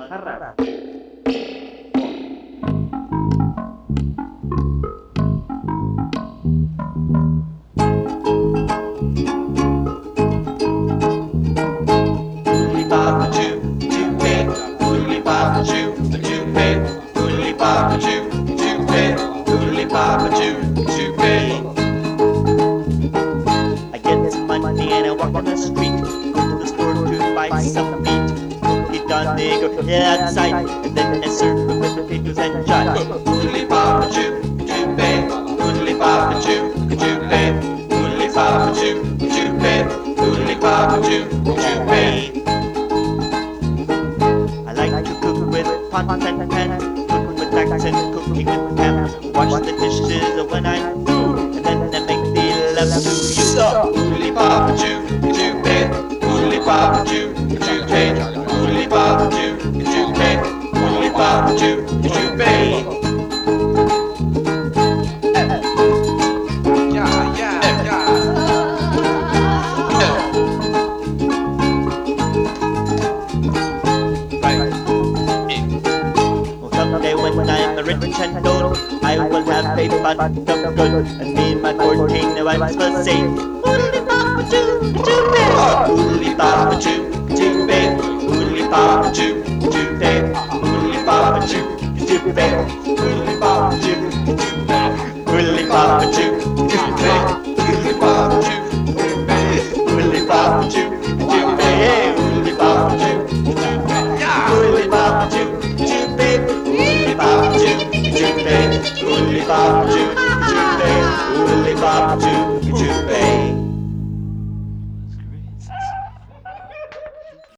mengharap. I get some money and I walk on the street, go to the store to buy some meat. Cookie done, they go outside, and then I serve with potatoes and chives. Oodly Papa Choo, Choo Babe, Oodly Papa Choo, Choo Babe, Oodly Papa Choo, Choo Babe, Oodly Papa Choo, Choo Babe. I like to cook with pots and pans, cook with tacks and cooking with pans. Wash the dishes when I'm through, and then I make the love to you. Oodly Papa Choo, Choo Babe, Oodly Papa Choo, Choo Babe, Oodly Papa Choo, Choo Babe, Oodly Papa Choo, Choo Babe. Someday when I'm rich and old, I will have a bunch of gold, and me and my 14 wives will say, Oodly Papa Choo, Choo Babe, Oodly Papa Choo, Choo Babe, Oodly Papa Choo, Choo Babe, Oodly Papa Choo, Choo Babe, Oodly Papa Choo, Choo Babe, Oodly Papa Choo.